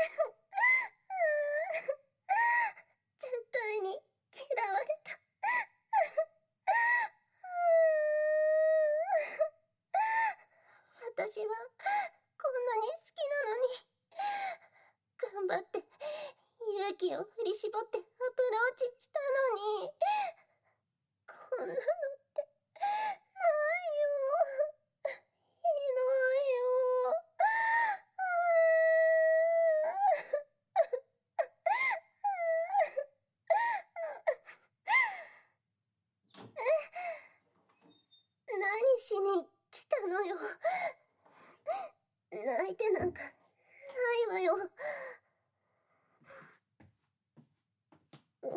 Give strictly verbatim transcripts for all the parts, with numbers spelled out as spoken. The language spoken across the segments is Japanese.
絶対に嫌われた。私はこんなに好きなのに、頑張って勇気を振り絞ってアプローチしたのに、こんなのってないよ。ひどいよ。何しに来たのよ。泣いてなんかないわよ。う、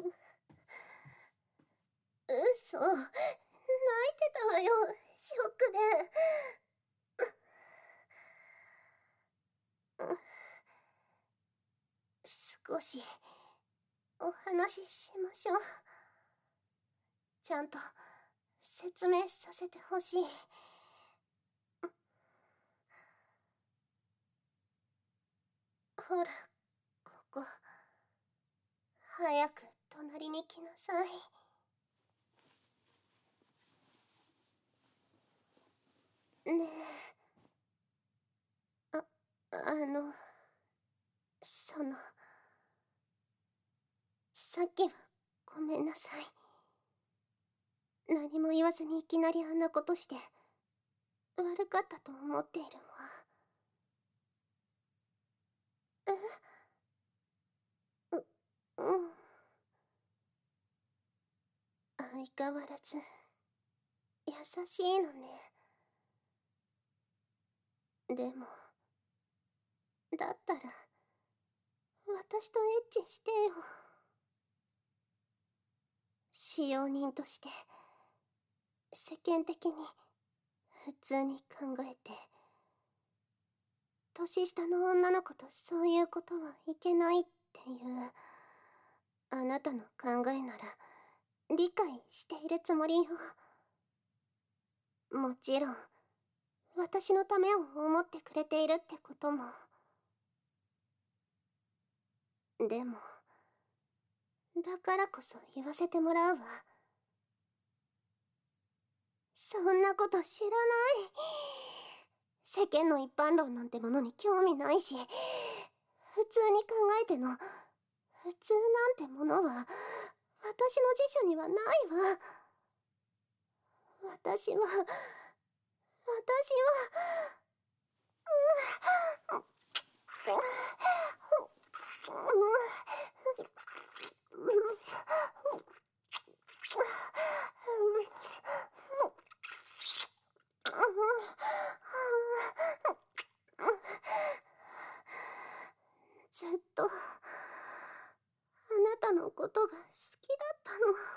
嘘、泣いてたわよ、ショックで。少しお話ししましょう。ちゃんと説明させてほしい。ほら、ここ。早く隣に来なさい。ねえ。あ、あの、その、さっきはごめんなさい。何も言わずにいきなりあんなことして悪かったと思っているわ。え？う、うん。相変わらず優しいのね。でも、だったら私とエッチしてよ。使用人として世間的に普通に考えて、年下の女の子とそういうことはいけないっていうあなたの考えなら理解しているつもりよ。もちろん私のためを思ってくれているってことも。でもだからこそ言わせてもらうわ。そんなこと知らない。世間の一般論なんてものに興味ないし、普通に考えての普通なんてものは私の辞書にはないわ。私は、私は、うん、ずっとあなたのことが好きだった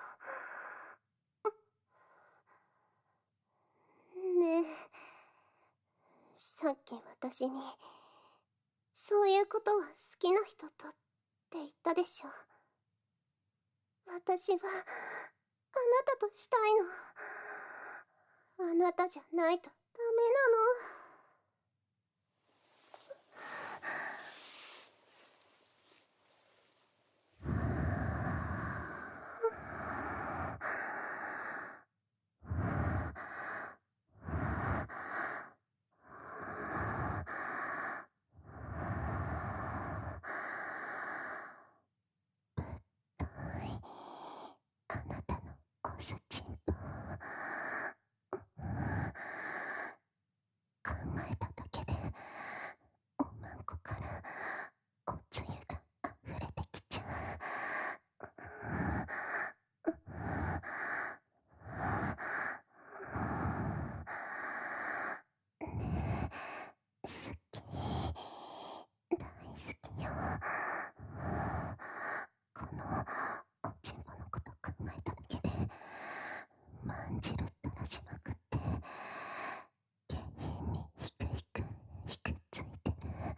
の。ねえ、さっき私にそういうことは好きな人とって言ったでしょ。私はあなたとしたいの。あなたじゃないとダメなの。あなたのおすちんぽ考えただけでおまんこからおつゆが溢れてきちゃう。ねえ、好き、大好きよ。このおちんぽのこと考えただけでまんじるったらしまくって下品にひくひくひくっついてる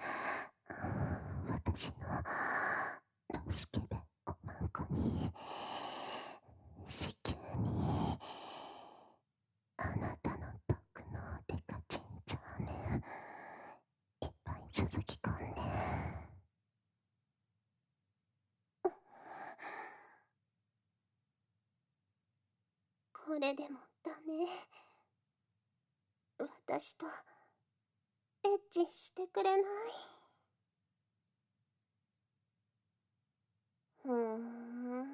私のドスケベおまんこに子宮にあなたの毒のデカチンザーメンいっぱい続き込んでこれでもダメ。私とエッチしてくれない？ふーん。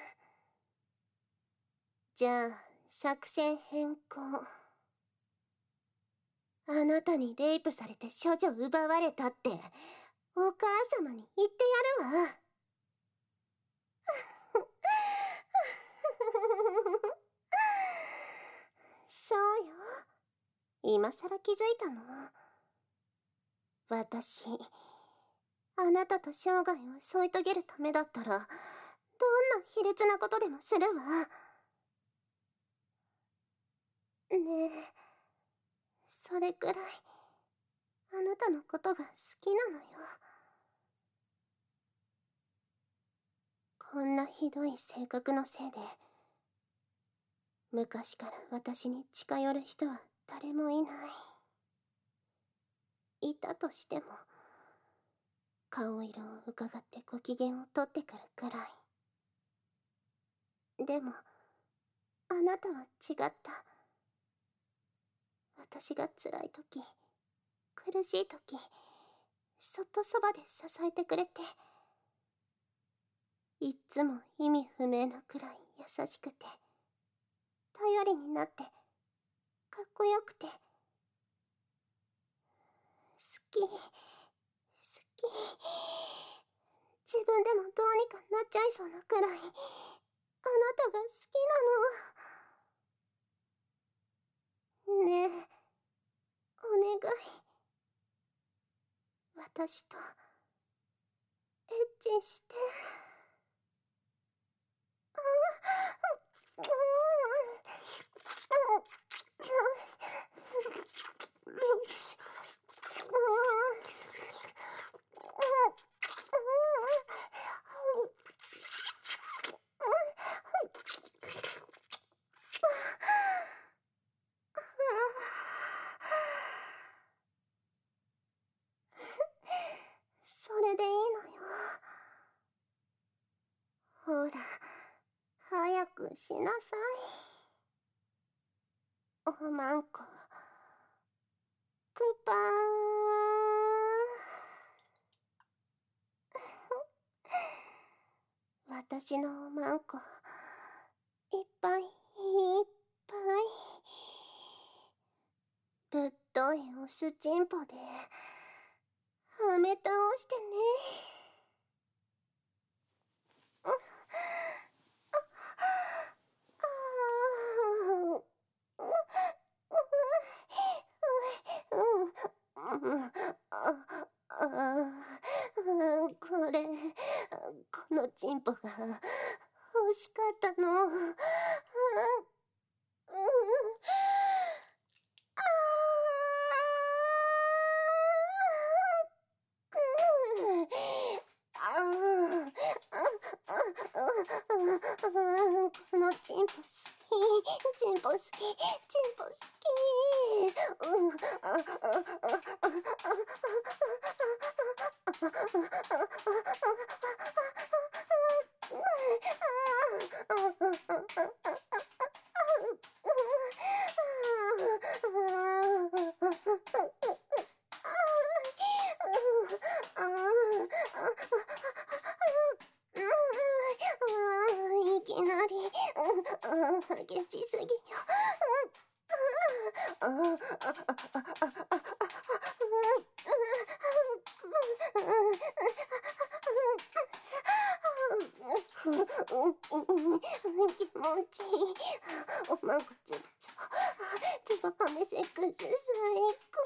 じゃあ作戦変更。あなたにレイプされて処女奪われたってお母様に言ってやるわ。そうよ。今さら気づいたの？私、あなたと生涯を添い遂げるためだったら、どんな卑劣なことでもするわ。ねえ、それくらい、あなたのことが好きなのよ。こんなひどい性格のせいで、昔から私に近寄る人は誰もいない。いたとしても、顔色を伺ってご機嫌をとってくるくらい。でも、あなたは違った。私が辛いとき、苦しいとき、そっとそばで支えてくれて、いっつも意味不明なくらい優しくて、頼りになって、かっこよくて、好き、好き。自分でもどうにかなっちゃいそうなくらい、あなたが好きなの。ねえ、お願い。私と、エッチして。それでいいのよ。ほら、早くしなさい。おまんこ。クパーン。私のおまんこ、いっぱいいっぱい。ぶっといオスチンポで、はめ倒してね。これ、このチンポが欲しかったの。このチンポ好き、チンポ好き、チンポ好き。うんいきなり激しすぎよ。気持ちいい。おまんこつぶつぶ、つぶはめセックス最高。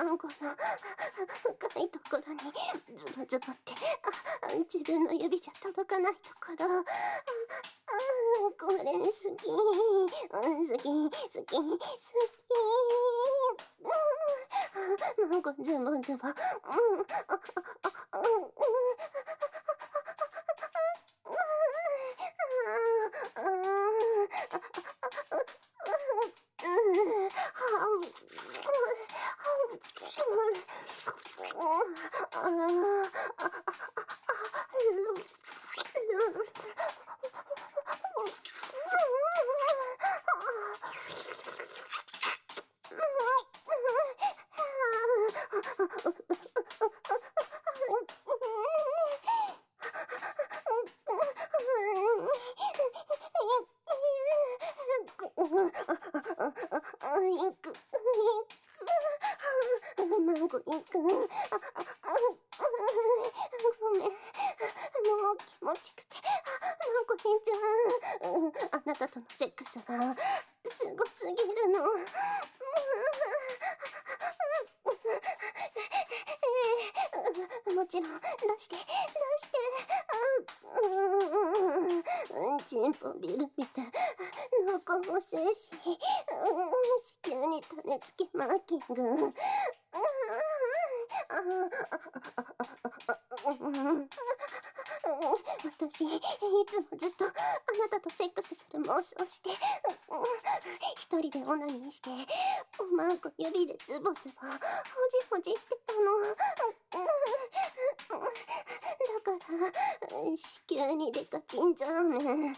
孫の深いところにズボズボってあ自分の指じゃ届かないところ、ああこれ好き、うん好き好き好き、うん孫ズボズボ、うんあああうんマンゴリンくん、あ、あ、ごめん、もう気持ちくて、マンゴリンちゃん、うん、あなたとのセックスがすごすぎるの。もちろん出して出してうん、チンポビルみたい濃厚も精子、子宮に種付けマーキング、私いつもずっとあなたとセックスする妄想して一人でオナニーしておまんこ指でズボズボほじほじしてたの。だから子宮にデカチンザーメンいっ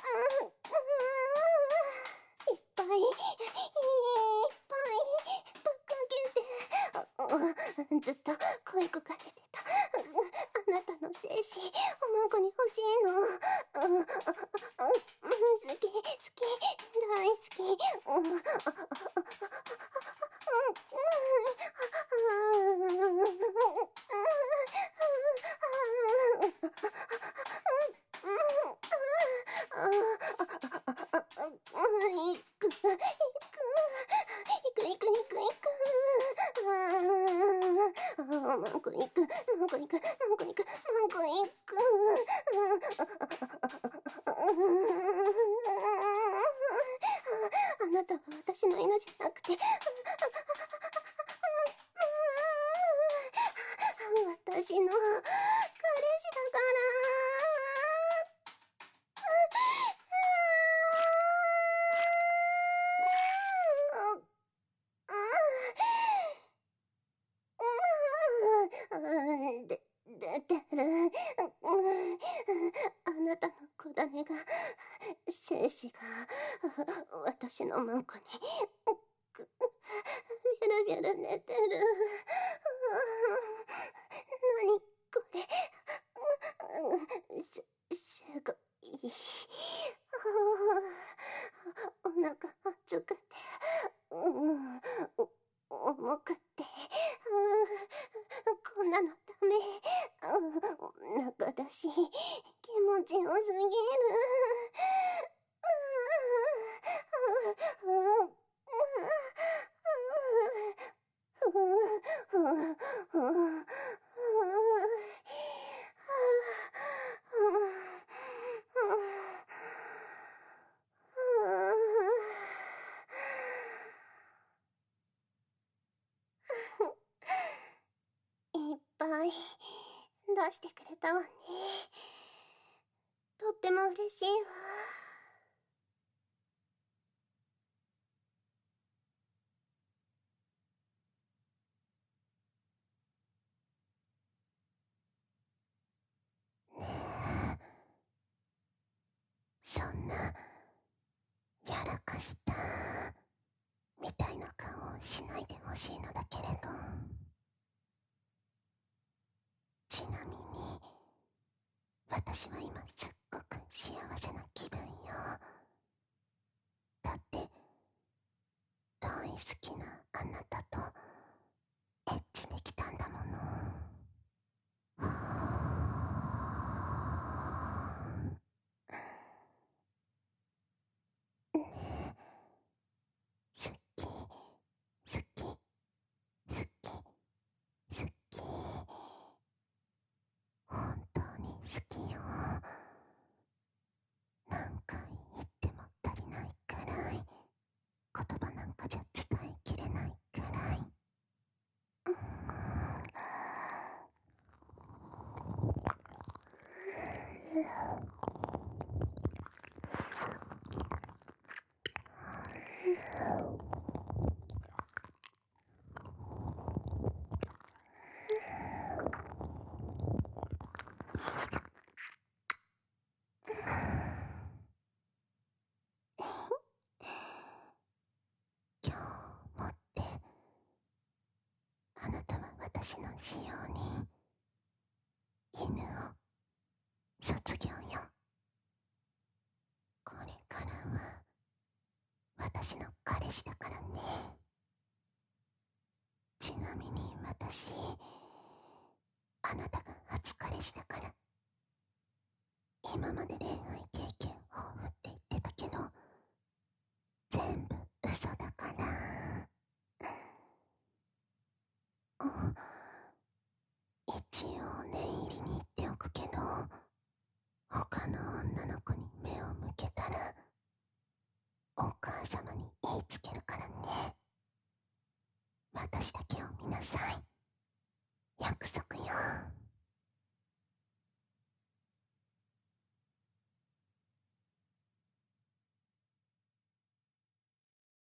ぱいいっぱいぶっかけてずっと恋焦がれてたあなたの精子おまんこに欲しいの。好き好き大好き。マンコ行く、マンコ行く、マンコ行く、マンコ行く。あなたは私の犬じゃなくて、私の彼氏だから。で、出てる。あなたの子種が、精子が、私のマンコに、ビュルビュル寝てる。何これ。す、すごい。お腹熱くて、重くて、こんなのダメ。中だし、気持ちよすぎる。いっぱい出してくれたわね。とっても嬉しいわ。そんなやらかしたみたいな顔をしないでほしいのだけれど、ちなみに私は今すっごく幸せな気分よ。だって大好きなあなたとエッチできたんだもの。ねえ、好き好き好き。 私の使用に犬を卒業よ。これからは私の彼氏だからね。ちなみに私、あなたが初彼氏だから。今まで恋愛経験豊富って言ってたけど、全部嘘だから。一応念入りに言っておくけど、他の女の子に目を向けたらお母様に言いつけるからね。私だけを見なさい。約束